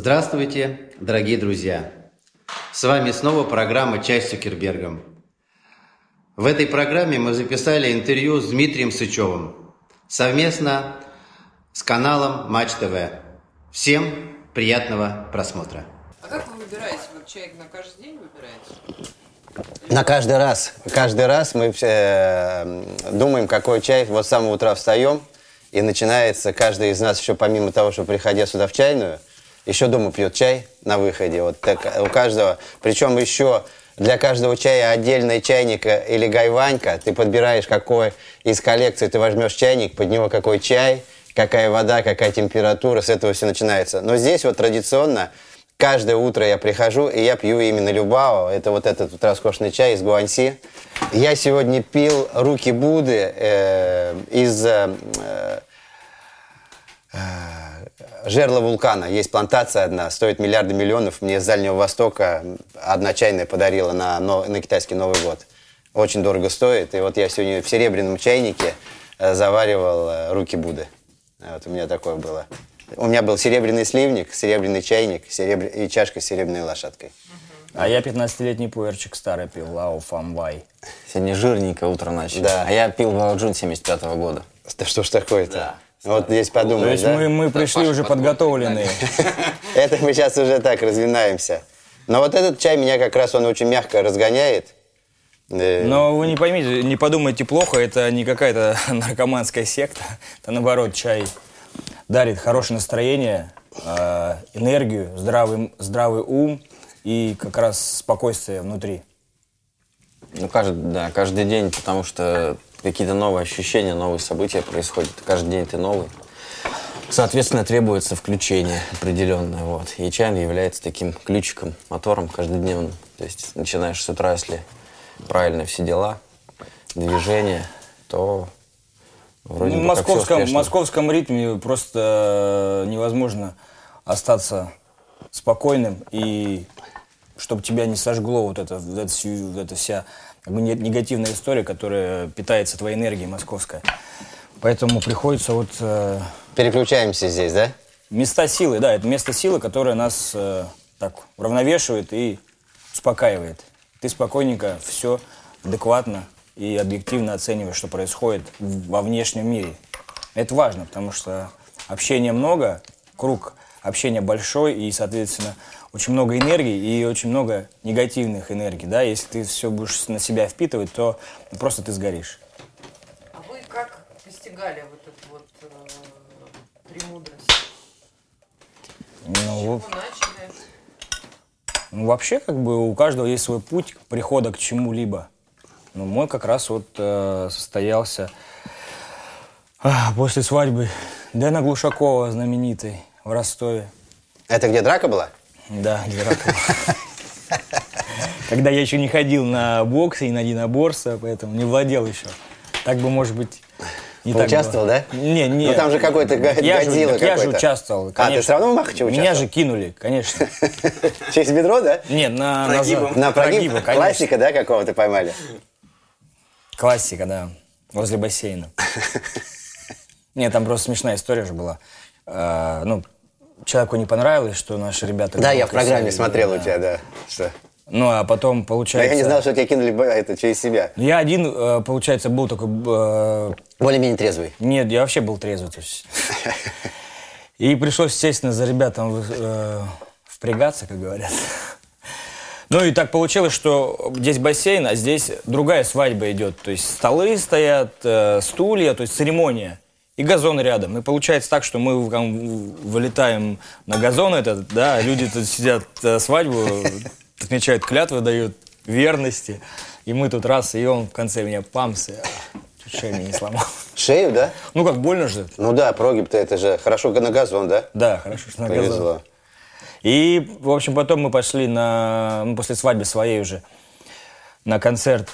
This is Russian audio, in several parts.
Здравствуйте, дорогие друзья! С вами снова программа «Чай с Цукербергом». В этой программе мы записали интервью с Дмитрием Сычевым совместно с каналом Матч ТВ. Всем приятного просмотра. А как вы выбираете? Вот чай на каждый день выбираете? На каждый раз. Каждый раз мы думаем, какой чай. Вот с самого утра встаем, и начинается каждый из нас еще помимо того, что приходя сюда в чайную, еще дома пьет чай на выходе. Вот так у каждого. Причем еще для каждого чая отдельный чайник или гайванька. Ты подбираешь, какой из коллекции ты возьмешь чайник, под него какой чай, какая вода, какая температура. С этого все начинается. Но здесь вот традиционно каждое утро я прихожу, и я пью именно Любао. Это вот этот вот роскошный чай из Гуанси. Я сегодня пил руки Будды из жерла вулкана. Есть плантация одна, стоит миллиарды миллионов. Мне с Дальнего Востока одна чайная подарила на китайский Новый год. Очень дорого стоит. И вот я сегодня в серебряном чайнике заваривал руки Будды. Вот у меня такое было. У меня был серебряный сливник, серебряный чайник и чашка с серебряной лошадкой. А я 15-летний пуэрчик старый пил, Лао Фамвай. Сегодня жирненько утро начали. Да. А я пил Ваоджун 75-го года. Да что ж такое-то? Да. Вот здесь подумаешь, То есть да? мы пришли уже подготовленные. Это мы сейчас уже так разминаемся. Но вот этот чай меня как раз, он очень мягко разгоняет. Но вы не поймите, не подумайте плохо, это не какая-то наркоманская секта. Это наоборот, чай дарит хорошее настроение, энергию, здравый ум и как раз спокойствие внутри. Ну, каждый день, потому что какие-то новые ощущения, новые события происходят. Каждый день ты новый. Соответственно, требуется включение определенное. Вот. И чай является таким ключиком, мотором каждодневным. То есть начинаешь с утра, если правильно все дела, движение, то вроде бы как все успешно. В московском ритме просто невозможно остаться спокойным, и чтобы тебя не сожгло вот эта вся как бы негативная история, которая питается твоей энергией московская. Поэтому приходится вот... Переключаемся здесь, да? Места силы, да, это место силы, которое нас так уравновешивает и успокаивает. Ты спокойненько, все адекватно и объективно оцениваешь, что происходит во внешнем мире. Это важно, потому что общения много, круг общения большой, и, соответственно, очень много энергии и очень много негативных энергий, да. Если ты все будешь на себя впитывать, то просто ты сгоришь. А вы как постигали вот эту вот премудрость? С чего начали? Ну, вообще, как бы у каждого есть свой путь прихода к чему-либо. Ну, мой как раз вот состоялся после свадьбы Дэна Глушакова, знаменитой, в Ростове. Это где драка была? Да, где драка была. Когда я еще не ходил на бокс и на единоборство, поэтому не владел еще. Так бы, может быть, не так было. Участвовал, да? Не. Ну там же какой-то Годзилла какой-то. Я же участвовал, конечно. А, ты все равно в Махаче участвовал? Меня же кинули, конечно. Через бедро, да? Нет, на прогиб, конечно. классика, да, какого-то поймали? Классика, да. Возле бассейна. Нет, там просто смешная история же была. Человеку не понравилось, что наши ребята... Да, я в программе смотрел у тебя, да. Что? Ну, а потом, получается... Но я не знал, что тебя кинули это через себя. Я один, получается, был такой... Более-менее трезвый. Нет, я вообще был трезвый. То есть. И пришлось, естественно, за ребятам впрягаться, как говорят. Ну и так получилось, что здесь бассейн, а здесь другая свадьба идет. То есть столы стоят, стулья, то есть церемония. И газон рядом. И получается так, что мы вылетаем на газон этот, да, люди тут сидят свадьбу, отмечают клятвы, дают верности. И мы тут раз, и он в конце меня памс, чуть шею мне не сломал. Шею, да? Ну как, больно же. Ну да, прогиб-то это же хорошо на газон, да? Да, хорошо, что на газон. Повезло. И, в общем, потом мы пошли после свадьбы своей уже, на концерт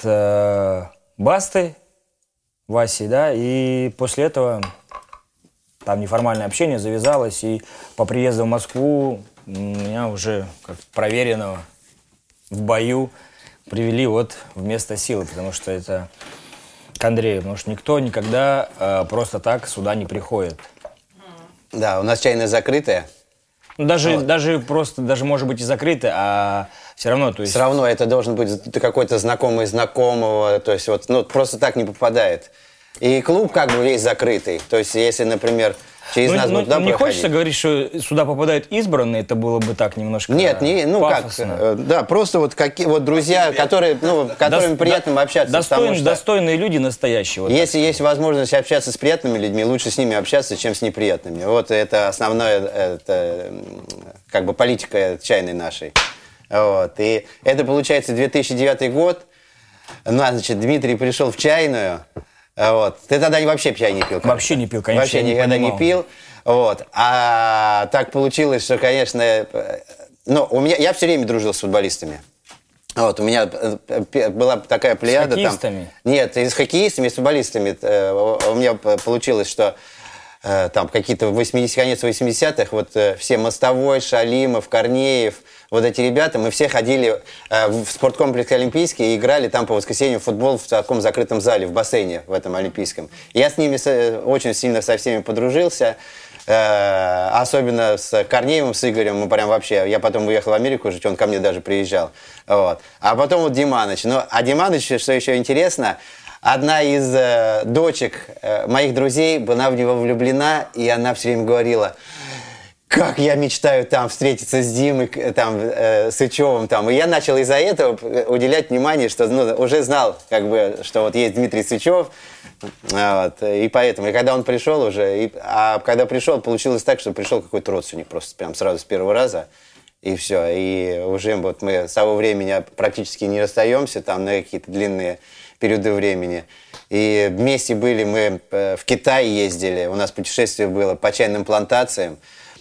Басты, Васи, да, и после этого там неформальное общение завязалось, и по приезду в Москву меня уже как проверенного в бою привели вот в место силы, потому что это к Андрею, потому что никто никогда просто так сюда не приходит. Да, у нас чайная закрытая. Ну, даже просто, даже может быть и закрыто, а все равно, то есть... Все равно это должен быть какой-то знакомый знакомого, то есть вот, ну, просто так не попадает. И клуб как бы весь закрытый. То есть если, например, через нас будут туда не проходить... хочется говорить, что сюда попадают избранные, это было бы так немножко Нет, ну пафосно. как, да, просто вот какие вот друзья, которые, ну, которым приятно общаться. Потому что достойные люди настоящие. Вот если есть возможность общаться с приятными людьми, лучше с ними общаться, чем с неприятными. Вот это основная, это, как бы политика чайной нашей. Вот. И это получается 2009 год. Ну, значит, Дмитрий пришел в чайную. Вот. Ты тогда вообще чай не пил? Вообще не пил, конечно. Вообще никогда не пил. Вот. А так получилось, что, конечно, ну, я все время дружил с футболистами. Вот, у меня была такая плеяда. С хоккеистами? Нет, и с хоккеистами, и с футболистами. У меня получилось, что там какие-то конец 80-х, вот все Мостовой, Шалимов, Корнеев, вот эти ребята, мы все ходили в спорткомплекс Олимпийский и играли там по воскресеньям в футбол в таком закрытом зале, в бассейне в этом Олимпийском. Я с ними очень сильно со всеми подружился, особенно с Корнеевым, с Игорем, мы прям вообще, я потом уехал в Америку жить, он ко мне даже приезжал. Вот. А потом вот Диманыч. Ну, а Диманыч, что еще интересно, одна из дочек моих друзей была в него влюблена, и она все время говорила: как я мечтаю там встретиться с Димой, там, Сычевым. Там. И я начал из-за этого уделять внимание, что уже знал, как бы, что вот есть Дмитрий Сычев. Вот, и поэтому, и когда он пришел уже, а когда пришел, получилось так, что пришел какой-то родственник просто прям сразу с первого раза. И все. И уже вот мы с того времени практически не расстаемся там на какие-то длинные периоды времени. И вместе были, мы в Китай ездили, у нас путешествие было по чайным плантациям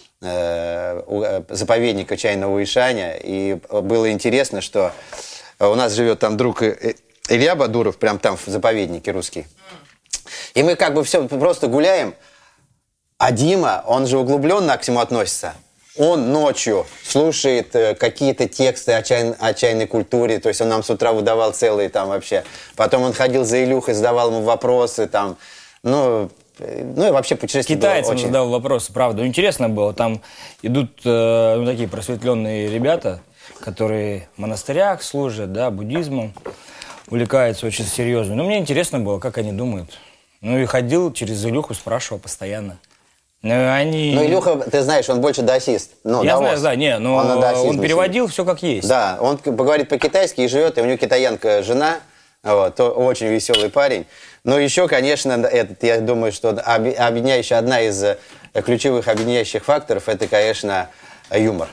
заповедника чайного Ишаня. И было интересно, что у нас живет там друг Илья Бадуров, прям там в заповеднике русский. И мы как бы все просто гуляем, а Дима, он же углубленно к всему относится. Он ночью слушает какие-то тексты о чайной культуре, то есть он нам с утра выдавал целые там вообще. Потом он ходил за Илюхой, задавал ему вопросы там, ну и вообще путешествие китайцам было очень... задал вопросы, правда. Ну, интересно было, там идут такие просветленные ребята, которые в монастырях служат, да, буддизмом, увлекаются очень серьезно. Но мне интересно было, как они думают. Ну и ходил через Илюху, спрашивал постоянно. Ну, Илюха, ты знаешь, он больше даосист. Ну, я даос. знаю, да, но он переводил все как есть. Да, он говорит по-китайски и живет, и у него китаянка жена, вот, очень веселый парень. Но еще, конечно, я думаю, что одна из ключевых объединяющих факторов, это, конечно, юмор.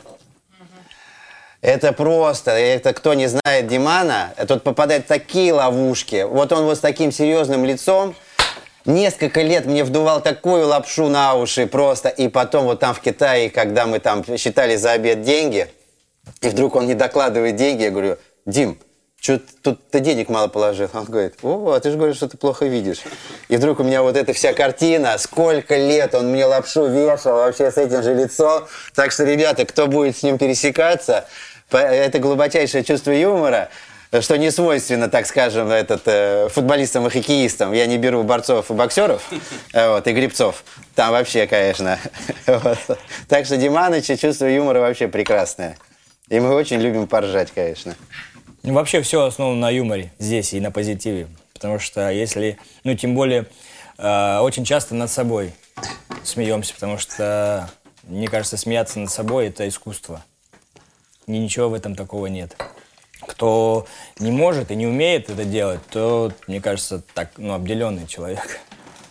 Это просто, кто не знает Димана, тот попадает в такие ловушки. Вот он вот с таким серьезным лицом, несколько лет мне вдувал такую лапшу на уши просто. И потом вот там в Китае, когда мы там считали за обед деньги, и вдруг он не докладывает деньги, я говорю: Дим, что тут ты денег мало положил? Он говорит: о, а ты же говоришь, что ты плохо видишь. И вдруг у меня вот эта вся картина, сколько лет он мне лапшу вешал вообще с этим же лицом. Так что, ребята, кто будет с ним пересекаться, это глубочайшее чувство юмора, что не свойственно, так скажем, футболистам и хоккеистам. Я не беру борцов и боксеров, вот, и гребцов. Там вообще, конечно. Вот. Так что Диманыча чувство юмора вообще прекрасное. И мы очень любим поржать, конечно. Ну, вообще все основано на юморе здесь и на позитиве. Потому что если, ну, тем более, очень часто над собой смеемся. Потому что, мне кажется, смеяться над собой – это искусство. И ничего в этом такого нет. Кто не может и не умеет это делать, то, мне кажется, так, обделенный человек.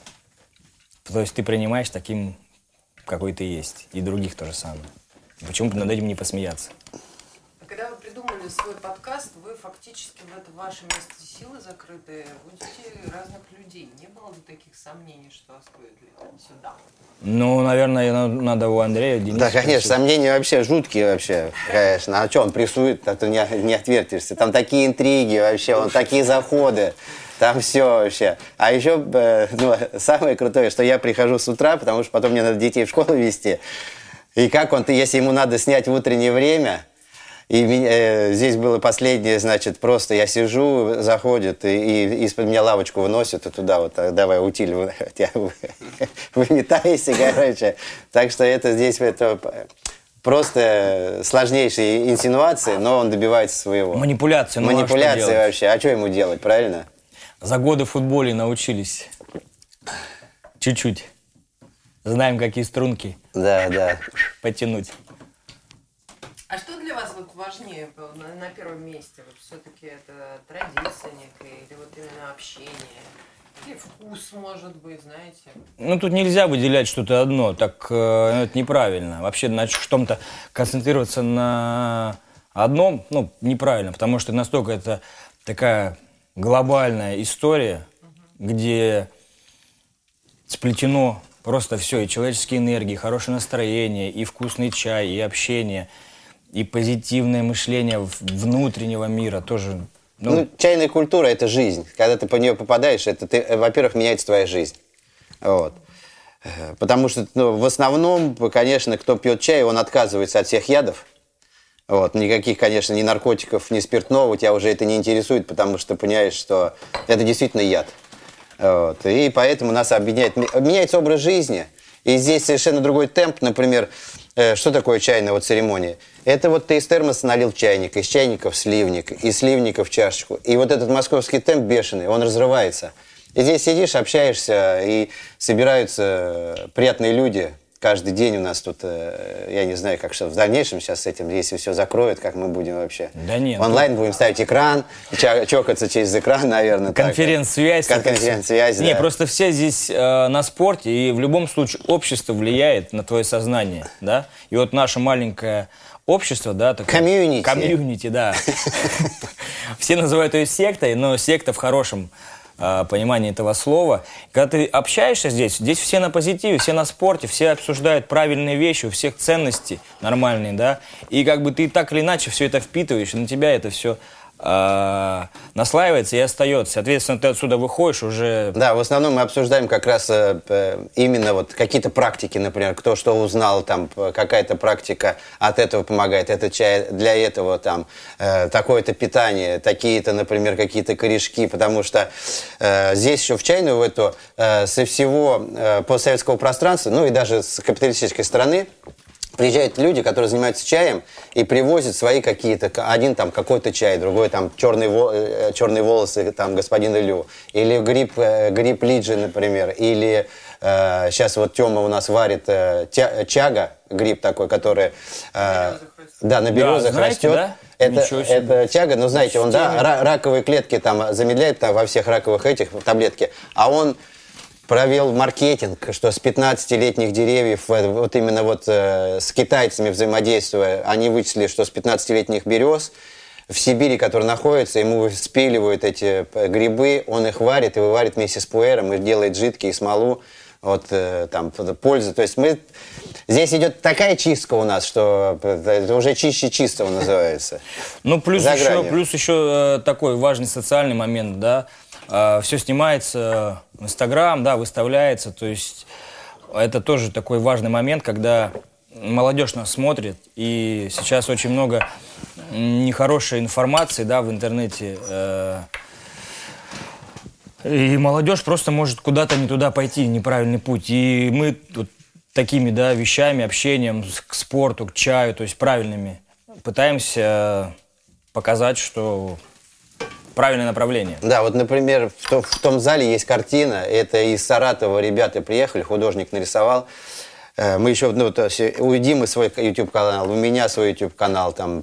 То есть ты принимаешь таким, какой ты есть. И других то же самое. Почему бы над этим не посмеяться? Когда вы придумали свой подкаст, вы фактически в это ваше место силы закрытое будете разных людей. Не было бы таких сомнений, что стоит ли сюда? Ну, наверное, надо у Андрея Дениса. Да, конечно, сомнения вообще жуткие вообще, конечно. А что он прессует, а то не отвертишься. Там такие интриги вообще, такие заходы. Там все вообще. А еще самое крутое, что я прихожу с утра, потому что потом мне надо детей в школу везти. И как если ему надо снять в утреннее время, и здесь было последнее, значит, просто я сижу, заходит, и из-под меня лавочку выносят, и туда вот, давай, утиль, выметайся, короче. Так что это здесь просто сложнейшие инсинуации, но он добивается своего. Манипуляции. Ну, Манипуляции а что делать? вообще. А что ему делать, правильно? За годы в футболе научились. Чуть-чуть. Знаем, какие струнки Да. потянуть. А что для вас вот важнее на первом месте? Вот все-таки это традиция некая, или вот именно общение, или вкус, может быть, знаете? Ну, тут нельзя выделять что-то одно, так это неправильно. Вообще, на чем-то концентрироваться на одном, ну, неправильно, потому что настолько это такая глобальная история, где сплетено просто все, и человеческие энергии, и хорошее настроение, и вкусный чай, и общение, и позитивное мышление внутреннего мира тоже. Ну, чайная культура – это жизнь. Когда ты по нее попадаешь, во-первых, меняется твоя жизнь. Вот. Потому что в основном, конечно, кто пьет чай, он отказывается от всех ядов. Вот. Никаких, конечно, ни наркотиков, ни спиртного тебя уже это не интересует, потому что понимаешь, что это действительно яд. Вот. И поэтому нас объединяет. Меняется образ жизни. И здесь совершенно другой темп. Например, что такое чайная церемония? Это вот ты из термоса налил в чайник, из чайника в сливник, из сливника в чашечку. И вот этот московский темп бешеный, он разрывается. И здесь сидишь, общаешься, и собираются приятные люди. Каждый день у нас тут, я не знаю, как что в дальнейшем сейчас с этим, если все закроют, как мы будем вообще. Да нет. Онлайн будем ставить экран, чокаться через экран, наверное. Конференц-связь. Конференц-связь, да. Не, просто все здесь на спорте, и в любом случае общество влияет на твое сознание, да? И вот наше маленькое общество, да, такое... Комьюнити. Комьюнити, да. Все называют ее сектой, но секта в хорошем понимании этого слова. Когда ты общаешься здесь все на позитиве, все на спорте, все обсуждают правильные вещи, у всех ценности нормальные, да, и как бы ты так или иначе все это впитываешь, и на тебя это все наслаивается и остается. Соответственно, ты отсюда выходишь уже... Да, в основном мы обсуждаем как раз именно вот какие-то практики, например, кто что узнал, там какая-то практика от этого помогает, это чай для этого, там такое-то питание, такие-то, например, какие-то корешки, потому что здесь еще в чайную эту со всего постсоветского пространства, ну и даже с капиталистической страны, приезжают люди, которые занимаются чаем и привозят свои какие-то, один там какой-то чай, другой там черные волосы там господина Лю, или гриб лиджи, например, или сейчас вот Тёма у нас варит чага, гриб такой, который на березах знаете, растет. да? Это чага, но знаете, он раковые клетки там замедляет там, во всех раковых этих таблетки, а он провел маркетинг, что с 15-летних деревьев, вот именно вот с китайцами взаимодействуя, они вычислили, что с 15-летних берез в Сибири, которые находятся, ему спиливают эти грибы, он их варит и выварит вместе с пуэром, и делает жидкие смолу, вот там польза. То есть здесь идет такая чистка у нас, что это уже чище чистого называется. Ну, плюс еще такой важный социальный момент, да. Все снимается в Инстаграм, да, выставляется. То есть это тоже такой важный момент, когда молодежь нас смотрит. И сейчас очень много нехорошей информации, да, в интернете. И молодежь просто может куда-то не туда пойти, неправильный путь. И мы вот такими, да, вещами, общением к спорту, к чаю, то есть правильными, пытаемся показать, что... правильное направление. Да, вот, например, в том зале есть картина, это из Саратова ребята приехали, художник нарисовал. Мы еще, у Димы свой YouTube-канал, у меня свой YouTube-канал, там,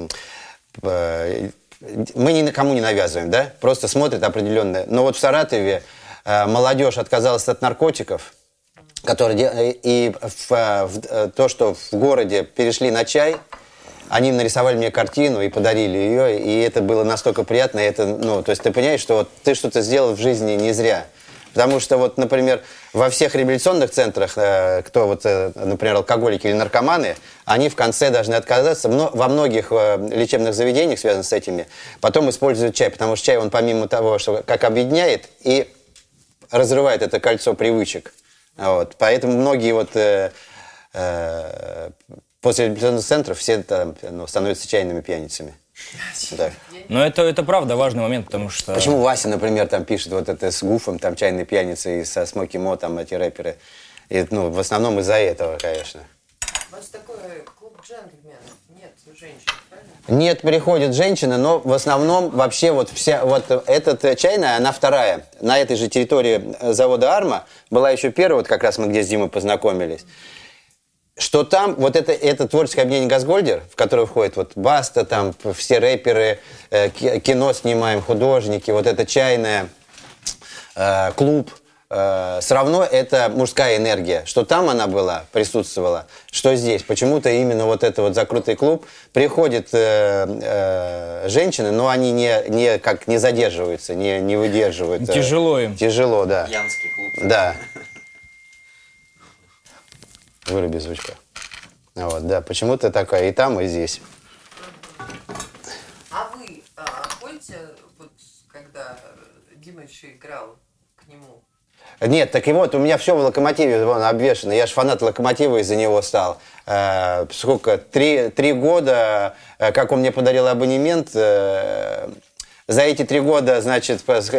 мы никому не навязываем, да, просто смотрят определенное. Но вот в Саратове молодежь отказалась от наркотиков, то, что в городе перешли на чай, они нарисовали мне картину и подарили ее, и это было настолько приятно. То есть ты понимаешь, что вот ты что-то сделал в жизни не зря. Потому что, вот, например, во всех реабилитационных центрах, кто, вот, например, алкоголики или наркоманы, они в конце должны отказаться. Во многих лечебных заведениях, связанных с этими, потом используют чай, потому что чай, он помимо того, что как объединяет, и разрывает это кольцо привычек. Вот. Поэтому многие вот... после реабилитационных центров все там, становятся чайными пьяницами. Да. Но это правда важный момент, потому что... Почему Вася, например, там пишет вот это с Гуфом, там чайные пьяницы, и со Смоки Мо, там эти рэперы. И, в основном из-за этого, конечно. У вас такой клуб джентльменов, нет женщин, правильно? Нет, приходят женщины, но в основном вообще вот вся, вот эта чайная, она вторая. На этой же территории завода «Арма» была еще первая, вот как раз мы где с Димой познакомились. Что там, вот это творческое объединение «Газгольдер», в которое входит вот Баста, там все рэперы, кино снимаем, художники, вот эта чайная, клуб, все равно это мужская энергия. Что там она была, присутствовала, что здесь. Почему-то именно вот это вот закрытый клуб. Приходят женщины, но они не задерживаются, не выдерживают. Тяжело им. Тяжело, да. Янский клуб. Да. Выруби звучка. Вот, да, почему-то такая и там, и здесь. А вы ходите, вот когда Дима еще играл, к нему? Нет, так и вот, у меня все в «Локомотиве» вон, обвешено. Я же фанат «Локомотива» из-за него стал. Сколько? 3 года, как он мне подарил абонемент. За эти 3 года, значит,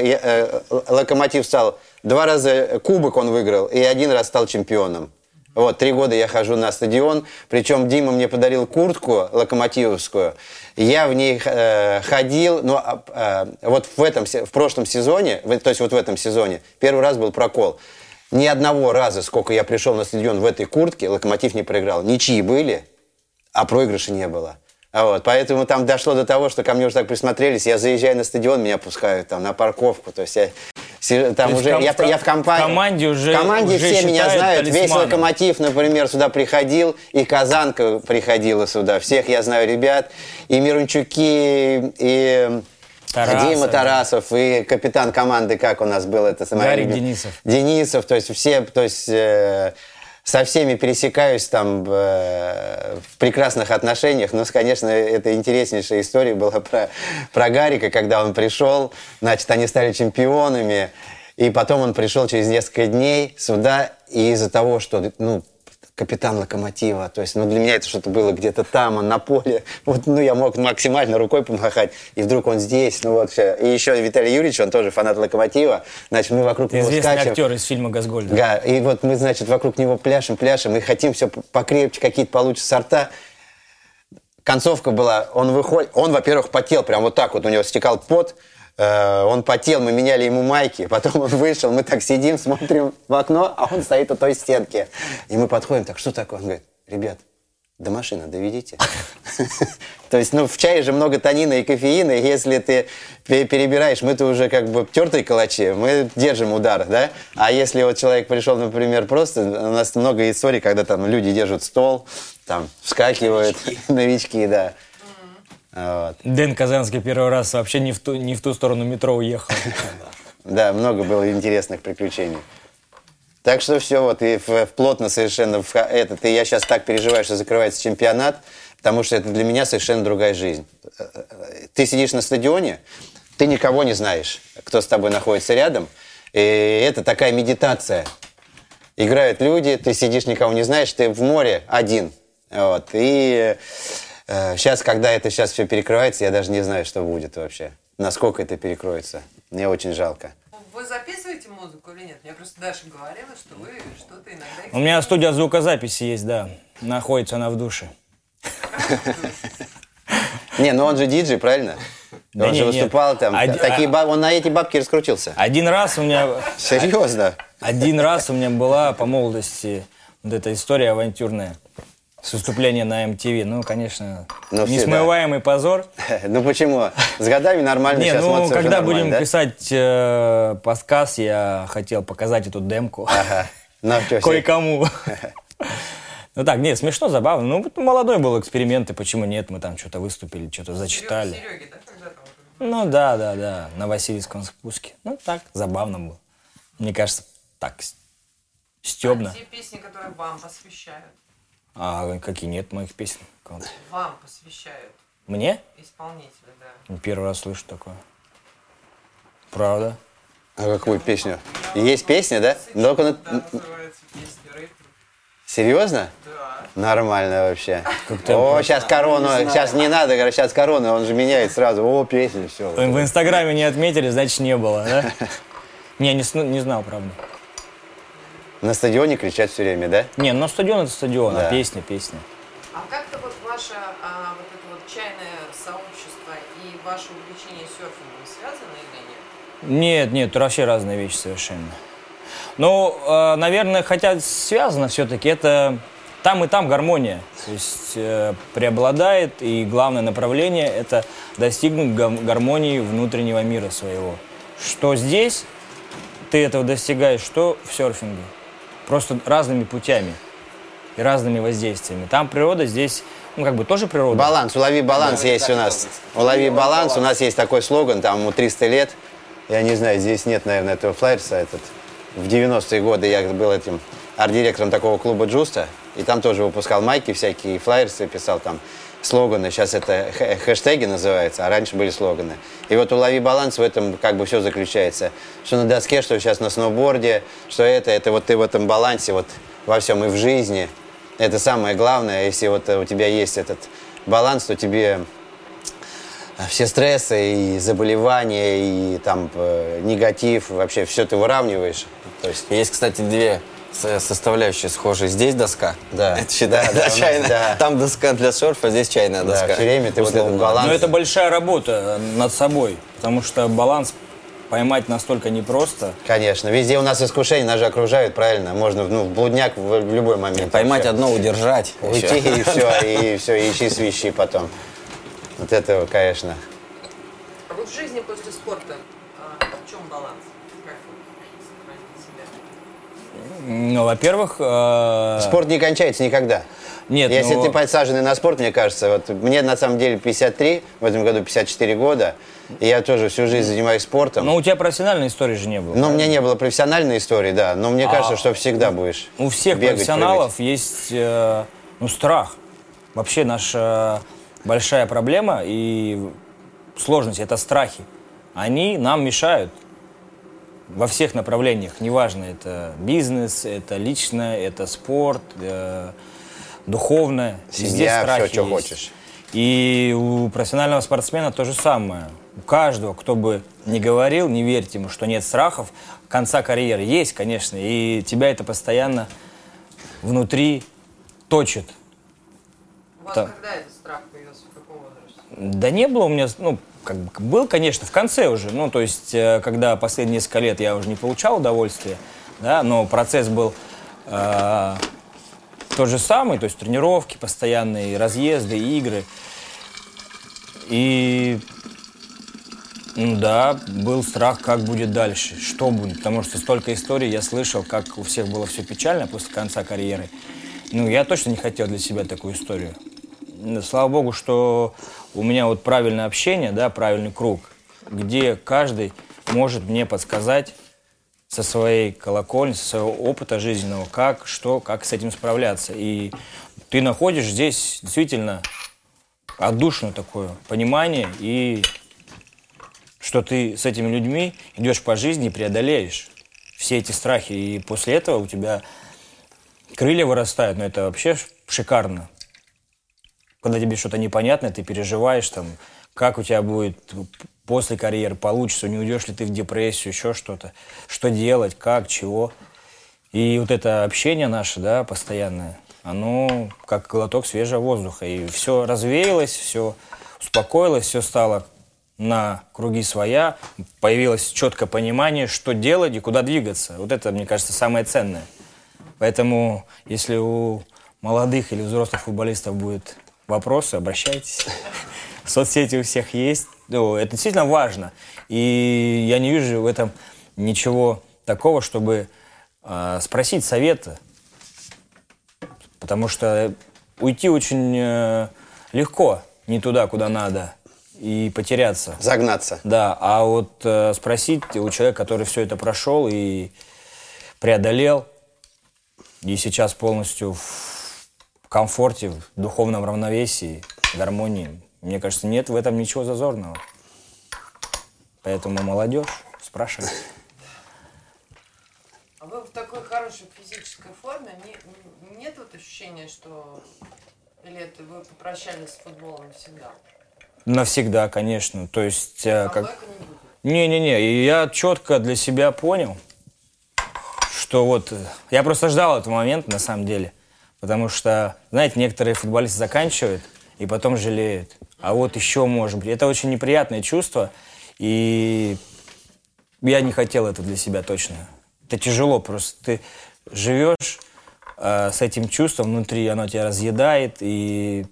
«Локомотив» стал 2 раза кубок он выиграл и 1 раз стал чемпионом. Вот, 3 года я хожу на стадион, причем Дима мне подарил куртку локомотивовскую, я в ней ходил, но вот в прошлом сезоне, то есть вот в этом сезоне, первый раз был прокол. Ни одного раза, сколько я пришел на стадион в этой куртке, Локомотив не проиграл. Ничьи были, а проигрыша не было. Вот, поэтому там дошло до того, что ко мне уже так присмотрелись, я заезжаю на стадион, меня пускают там на парковку, то есть там то уже, есть я в компании. В команде уже все меня знают. талисманом. Весь «Локомотив», например, сюда приходил, и Казанка приходила сюда. Всех я знаю ребят. И Мирончуки, и Тарасов, Дима Тарасов, и капитан команды, как у нас был, это Гарик Денисов. Денисов, то есть все, то есть со всеми пересекаюсь там в прекрасных отношениях. Но, конечно, это интереснейшая история была про Гарика, когда он пришел, значит, они стали чемпионами, и потом он пришел через несколько дней сюда, и из-за того, что, капитан «Локомотива», то есть, для меня это что-то было где-то там, он на поле, вот, я мог максимально рукой помахать, и вдруг он здесь, все. И еще Виталий Юрьевич, он тоже фанат «Локомотива», значит, мы вокруг него Известный скачем. актер из фильма «Газгольдер». Да, и вот мы, значит, вокруг него пляшем, и хотим все покрепче, какие-то получше сорта. Концовка была, он выходит, он, во-первых, потел, прям вот так вот, у него стекал пот, он потел, мы меняли ему майки, потом он вышел, мы так сидим, смотрим в окно, а он стоит у той стенки. И мы подходим, так, что такое? Он говорит, ребят, до машины доведите. То есть, в чае же много танина и кофеина, и если ты перебираешь, мы-то уже как бы тертые калачи, мы держим удар, да? А если вот человек пришел, например, просто, у нас много историй, когда там люди держат стол, там вскакивают, новички, да. Вот. Дэн Казанский первый раз вообще не в ту сторону метро уехал. Да, много было интересных приключений. Так что все, вот и плотно совершенно и я сейчас так переживаю, что закрывается чемпионат, потому что это для меня совершенно другая жизнь. Ты сидишь на стадионе, ты никого не знаешь, кто с тобой находится рядом, и это такая медитация. Играют люди, ты сидишь, никого не знаешь, ты в море один. Вот. И сейчас, когда это сейчас все перекрывается, я даже не знаю, что будет вообще. Насколько это перекроется. Мне очень жалко. Вы записываете музыку или нет? Мне просто Даша говорила, что вы что-то иногда... У меня студия звукозаписи есть, да. Находится она в душе. Не, он же диджей, правильно? Да Он же выступал там. Он на эти бабки раскрутился. Один раз у меня была по молодости вот эта история авантюрная. С выступления на MTV. Конечно, несмываемый позор. Почему? С годами нормально. Не, когда будем писать подкаст, я хотел показать эту демку. Кое-кому. Смешно, забавно. Молодой был эксперимент, и почему нет? Мы там что-то выступили, что-то зачитали. Сереги, да, когда-то? Да, на Васильевском спуске. Забавно было. Мне кажется, так, стебно. Те песни, которые вам посвящают? А какие нет моих песен? Вам посвящают. Мне? Исполнителя, да. Первый раз слышу такое. Правда? А какую песню? Есть песня, да? Да, называется песня «Рэпер». Серьезно? Да. Нормально вообще. Сейчас корону, сейчас не надо, сейчас корону, он же меняет сразу. Песня, все. В Инстаграме не отметили, значит не было, да? Не знал, правда. На стадионе кричать все время, да? Не, ну стадион это стадион, Да. а песня. А как-то вот ваше вот это вот чайное сообщество и ваше увлечение серфингом связаны или нет? Нет, это вообще разные вещи совершенно. Ну, наверное, хотя связано все-таки, это и там гармония. То есть преобладает, и главное направление – это достигнуть гармонии внутреннего мира своего. Что здесь ты этого достигаешь, что в серфинге. Просто разными путями и разными воздействиями. Там природа, здесь, тоже природа. Баланс, улови баланс есть у нас. Улови баланс, у нас есть такой слоган, там ему 300 лет. Я не знаю, здесь нет, наверное, этого флайерса. В 90-е годы я был этим арт-директором такого клуба «Джуста», и там тоже выпускал майки всякие, флайерсы писал там слоганы. Сейчас это хэштеги называется, а раньше были слоганы. И вот улови баланс, в этом все заключается. Что на доске, что сейчас на сноуборде, что это вот ты в этом балансе, вот во всем и в жизни. Это самое главное. Если вот у тебя есть этот баланс, то тебе все стрессы и заболевания, и там негатив, вообще все ты выравниваешь. То есть... Есть, кстати, две составляющие схожие. Здесь доска. Да. Это считай, да, чайная. Да. Там доска для серфа, здесь чайная доска. Да, все время ты вот этот баланс. Но это большая работа над собой, потому что баланс поймать настолько непросто. Конечно. Везде у нас искушения, нас же окружают, правильно? Можно в блудняк в любой момент. Поймать вообще. одно, удержать. Уйти, и все, и ищи свищи потом. Вот это, конечно. А вот в жизни после спорта в чем баланс? Как сохранить себя? Ну, во-первых... Спорт не кончается никогда. Нет, Если ты подсаженный на спорт, мне кажется, вот мне на самом деле 53, в этом году 54 года, и я тоже всю жизнь занимаюсь спортом. Но у тебя профессиональной истории же не было. Но у меня не было профессиональной истории, да, но мне кажется, что всегда будешь У всех бегать, профессионалов есть страх. Вообще наша большая проблема и сложность – это страхи. Они нам мешают во всех направлениях. Неважно, это бизнес, это личное, это спорт, духовное. Везде семья, страхи все, что есть. хочешь. И у профессионального спортсмена то же самое. У каждого, кто бы ни говорил, не верьте ему, что нет страхов, конца карьеры есть, конечно, и тебя это постоянно внутри точит. У вас Да. когда этот страх появился, в каком возрасте? Да не было у меня, был, конечно, в конце уже, то есть, когда последние несколько лет я уже не получал удовольствия, да, но процесс был тот же самый, то есть тренировки постоянные, разъезды, игры. И, да, был страх, как будет дальше, что будет, потому что столько историй я слышал, как у всех было все печально после конца карьеры. Я точно не хотел для себя такую историю. Слава богу, что у меня вот правильное общение, да, правильный круг, где каждый может мне подсказать со своей колокольни, со своего опыта жизненного, как с этим справляться. И ты находишь здесь действительно отдушное такое понимание, и что ты с этими людьми идешь по жизни и преодолеешь все эти страхи. И после этого у тебя крылья вырастают, это вообще шикарно. Когда тебе что-то непонятное, ты переживаешь, как у тебя будет после карьеры, получится, не уйдешь ли ты в депрессию, еще что-то, что делать, как, чего. И вот это общение наше, да, постоянное, оно как глоток свежего воздуха. И все развеялось, все успокоилось, все стало на круги своя, появилось четкое понимание, что делать и куда двигаться. Вот это, мне кажется, самое ценное. Поэтому, если у молодых или взрослых футболистов будет вопросы, обращайтесь. Соцсети у всех есть. Это действительно важно. И я не вижу в этом ничего такого, чтобы спросить совета. Потому что уйти очень легко не туда, куда надо, и потеряться. Загнаться. Да, а вот спросить у человека, который все это прошел и преодолел, и сейчас полностью в комфорте, в духовном равновесии, гармонии. Мне кажется, нет в этом ничего зазорного. Поэтому молодежь, спрашивайте. А вы в такой хорошей физической форме, нет вот ощущения, что или это вы попрощались с футболом навсегда? Навсегда, конечно. То есть... Камбэка не будет? Не-не-не, и я четко для себя понял, что вот... Я просто ждал этого момента, на самом деле. Потому что, знаете, некоторые футболисты заканчивают и потом жалеют. А вот еще, может быть. Это очень неприятное чувство. И я не хотел это для себя точно. Это тяжело просто. Ты живешь с этим чувством внутри, оно тебя разъедает и,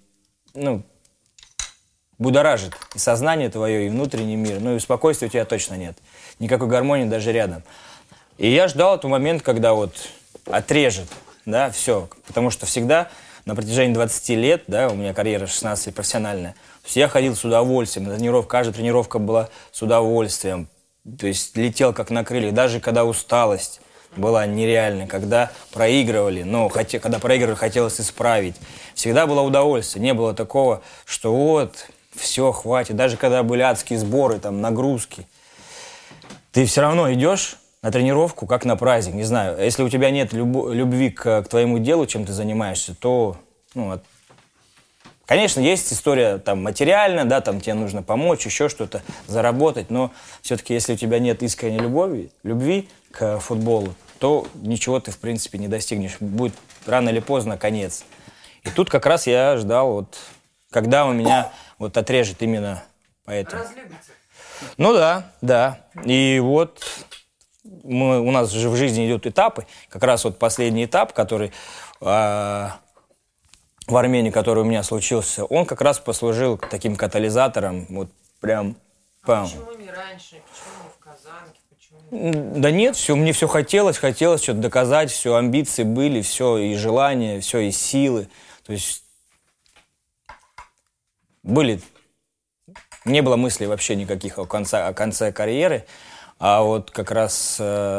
будоражит и сознание твое, и внутренний мир. Ну и спокойствия у тебя точно нет. Никакой гармонии даже рядом. И я ждал этот момент, когда вот отрежет, да, все. Потому что всегда на протяжении 20 лет, да, у меня карьера 16 лет профессиональная, то есть я ходил с удовольствием, каждая тренировка была с удовольствием. То есть летел как на крыльях, даже когда усталость была нереальной, когда проигрывали, когда проигрывали, хотелось исправить. Всегда было удовольствие, не было такого, что вот, все, хватит. Даже когда были адские сборы, там, нагрузки, ты все равно идешь на тренировку, как на праздник, не знаю. Если у тебя нет любви к твоему делу, чем ты занимаешься, то, конечно, есть история там материальная, да, там тебе нужно помочь, еще что-то, заработать, но все-таки, если у тебя нет искренней любви к футболу, то ничего ты, в принципе, не достигнешь. Будет рано или поздно конец. И тут как раз я ждал, вот, когда у меня вот отрежет именно поэтому. Разлюбится. Ну да. И вот у нас же в жизни идут этапы. Как раз вот последний этап, который... в Армении, который у меня случился, он как раз послужил таким катализатором, вот прям... Почему не раньше? Почему не в Казанке? Почему... Да нет, мне все хотелось что-то доказать, все, амбиции были, все, и желания, все, и силы. То есть не было мыслей вообще никаких о конце карьеры, а вот как раз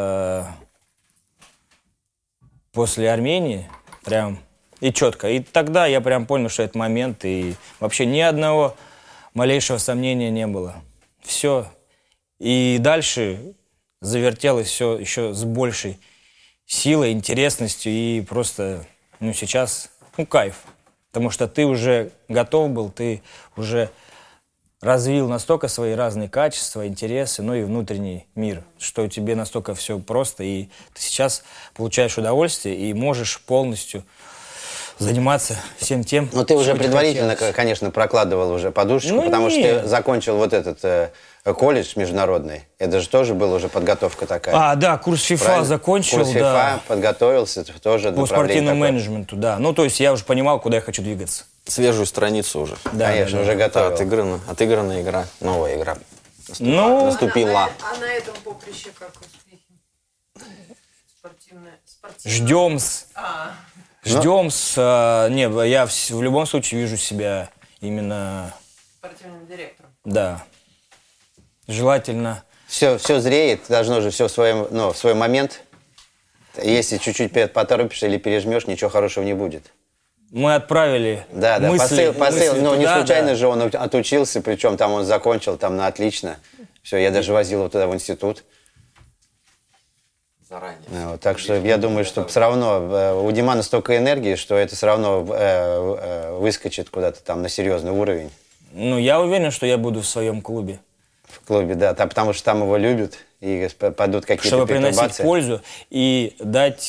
после Армении прям... И четко. И тогда я прям понял, что это момент, и вообще ни одного малейшего сомнения не было. Все. И дальше завертелось все еще с большей силой, интересностью, и просто, сейчас, кайф. Потому что ты уже готов был, ты уже развил настолько свои разные качества, интересы, и внутренний мир, что тебе настолько все просто, и ты сейчас получаешь удовольствие и можешь полностью заниматься всем тем. Но ты уже что предварительно, хотелось. конечно, прокладывал уже подушечку, потому что ты закончил вот этот колледж международный. Это же тоже была уже подготовка такая. Да, курс FIFA Правильно? закончил, Курс FIFA, да. подготовился, тоже По направление спортивному такое. менеджменту, да. То есть я уже понимал, куда я хочу двигаться. Свежую страницу уже. Да, Конечно, да. уже готовил. Отыгранная игра, новая игра. Ну, А на этом поприще как успехи? Спортивное. Ждем. Я в любом случае вижу себя именно... Спортивным директором. Да. Желательно. Все зреет, должно же все в свой момент. Если чуть-чуть поторопишься или пережмешь, ничего хорошего не будет. Мы отправили мысли посыл. Не туда, случайно да. же он отучился, причем там он закончил там на отлично. Все, я даже возил его туда в институт. Заранее. Так что я думаю, что все равно у Димана столько энергии, что это все равно выскочит куда-то там на серьезный уровень. Я уверен, что я буду в своем клубе. В клубе, да, потому что там его любят и падут какие-то Чтобы приносить пертурбации. пользу и дать...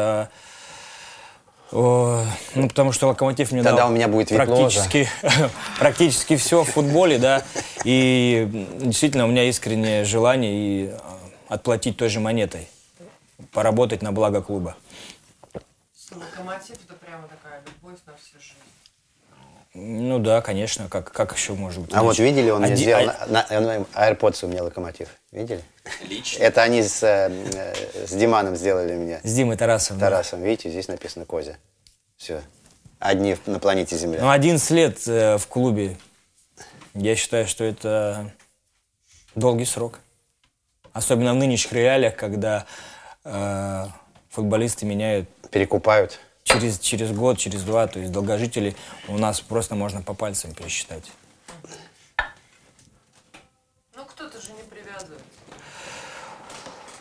потому что «Локомотив» мне Тогда дал у меня будет Ветлоза. практически все в футболе, да. И действительно у меня искреннее желание и отплатить той же монетой, поработать на благо клуба. «Локомотив» — это прямо такая любовь на всю жизнь. Ну Конечно, как еще может быть? А вот видели, он мне сделал на AirPods у меня «Локомотив». Видели? Лично? Это они с Диманом сделали мне. С Димой Тарасовым. да. Тарасом, видите, здесь написано «Козя». Все. Одни на планете Земля. 11 лет в клубе. Я считаю, что это долгий срок. Особенно в нынешних реалиях, когда футболисты меняют Перекупают. через год, через два. То есть долгожителей у нас просто можно по пальцам пересчитать. Кто-то же не привязывается.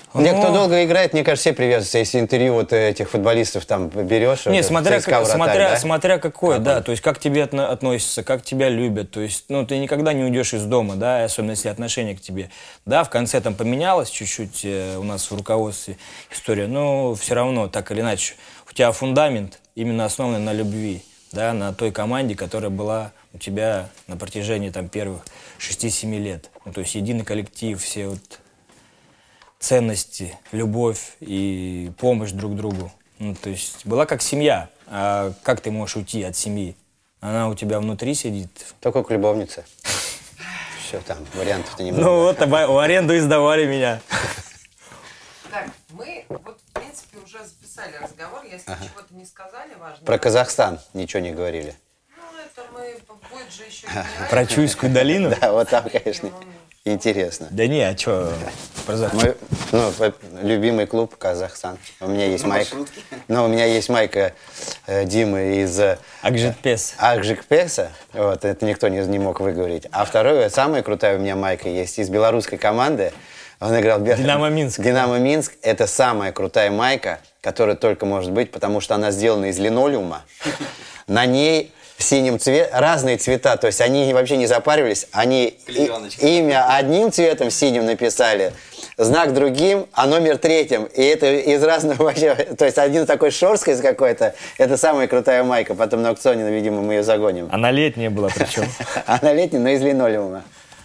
Где кто долго играет, мне кажется, все привязываются. Если интервью вот этих футболистов там берешь... Не, смотря да? какой, да. То есть как к тебе относятся, как тебя любят. То есть, ну, ты никогда не уйдешь из дома, да, особенно если отношение к тебе. Да, в конце там поменялось чуть-чуть у нас в руководстве история, но все равно, так или иначе, у тебя фундамент именно основан на любви, да, на той команде, которая была у тебя на протяжении там первых 6-7 лет. Ну, то есть единый коллектив, все вот ценности, любовь и помощь друг другу. Ну, то есть была как семья. А как ты можешь уйти от семьи? Она у тебя внутри сидит. Только к любовнице. Все, там вариантов-то немного. Ну вот, в аренду и сдавали меня. Так, мы вот, в принципе, уже записали разговор. Если чего-то не сказали важно. Про Казахстан ничего не говорили. Ну, это будет же еще Про Чуйскую долину? Да, вот там, конечно, интересно. Да не, а что? Мой, любимый клуб Казахстан. У меня есть майка. Ну, у меня есть майка Димы из Акжикпес. Акжикпеса. Вот, это никто не мог выговорить. А второе, самая крутая у меня майка есть из белорусской команды. Он играл в Динамо Минск. Динамо Минск. Это самая крутая майка, которая только может быть, потому что она сделана из линолеума. На ней синим цветом, разные цвета, то есть они вообще не запаривались, они имя одним цветом синим написали, знак другим, а номер третьим, и это из разных вообще, то есть один такой шорсткой какой-то, это самая крутая майка, потом на аукционе, видимо, мы ее загоним. Она летняя была причем. Она летняя, но из линолеума.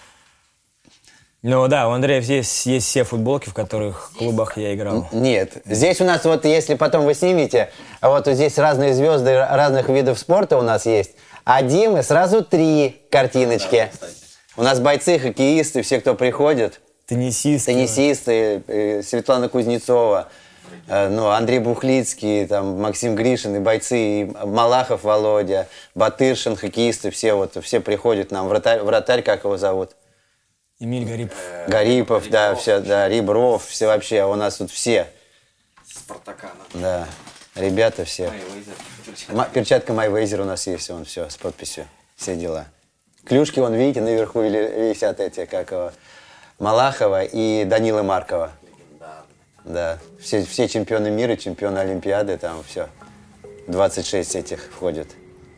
Ну да, у Андрея есть все футболки, в которых клубах я играл. Нет, здесь у нас вот, если потом вы снимете, вот здесь разные звезды разных видов спорта у нас есть, а Димы сразу 3 картиночки. Да, у нас бойцы, хоккеисты, все, кто приходит. Теннисисты, Светлана Кузнецова, ну, Андрей Бухлицкий, там, Максим Гришин, и бойцы, и Малахов Володя, Батыршин, хоккеисты, все приходят нам. Вратарь, как его зовут? Эмиль Гарипов. Гарипов, да, все, да, Ребров, все вообще, у нас тут все. Спартака. Да, ребята все. Перчатка Майвейзер у нас есть, он все, с подписью, все дела. Клюшки, вон, видите, наверху висят эти, как его, Малахова и Данилы Маркова. Да, все чемпионы мира, чемпионы Олимпиады, там все, 26 этих входят.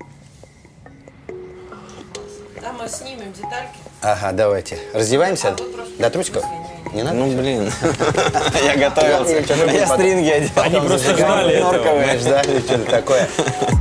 Да, мы снимем детальки. Ага, давайте. Раздеваемся? До трусиков? Не надо? Ну, блин. Я готовился. Я стринги одел. Они просто ждали этого. Ждали, что-то такое.